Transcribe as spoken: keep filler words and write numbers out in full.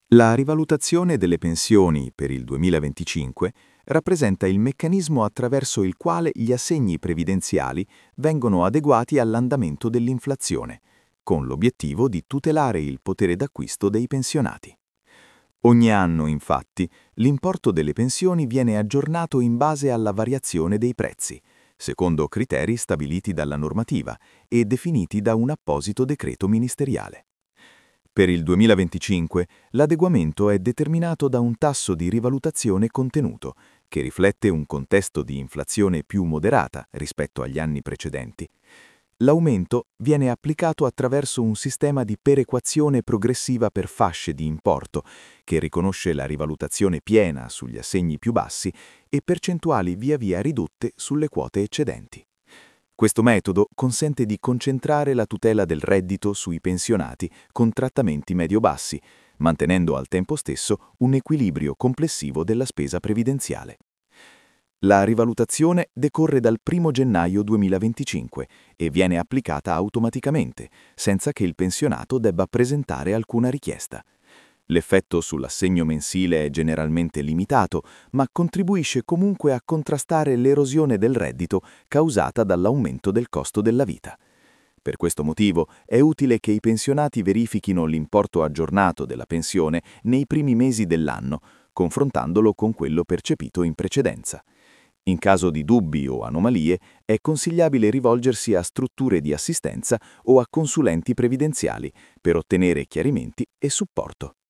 La rivalutazione delle pensioni per il duemilaventicinque rappresenta il meccanismo attraverso il quale gli assegni previdenziali vengono adeguati all'andamento dell'inflazione, con l'obiettivo di tutelare il potere d'acquisto dei pensionati. Ogni anno, infatti, l'importo delle pensioni viene aggiornato in base alla variazione dei prezzi, secondo criteri stabiliti dalla normativa e definiti da un apposito decreto ministeriale. Per il duemilaventicinque l'adeguamento è determinato da un tasso di rivalutazione contenuto, che riflette un contesto di inflazione più moderata rispetto agli anni precedenti. L'aumento viene applicato attraverso un sistema di perequazione progressiva per fasce di importo, che riconosce la rivalutazione piena sugli assegni più bassi e percentuali via via ridotte sulle quote eccedenti. Questo metodo consente di concentrare la tutela del reddito sui pensionati con trattamenti medio-bassi, mantenendo al tempo stesso un equilibrio complessivo della spesa previdenziale. La rivalutazione decorre dal primo gennaio duemilaventicinque e viene applicata automaticamente, senza che il pensionato debba presentare alcuna richiesta. L'effetto sull'assegno mensile è generalmente limitato, ma contribuisce comunque a contrastare l'erosione del reddito causata dall'aumento del costo della vita. Per questo motivo è utile che i pensionati verifichino l'importo aggiornato della pensione nei primi mesi dell'anno, confrontandolo con quello percepito in precedenza. In caso di dubbi o anomalie, è consigliabile rivolgersi a strutture di assistenza o a consulenti previdenziali per ottenere chiarimenti e supporto.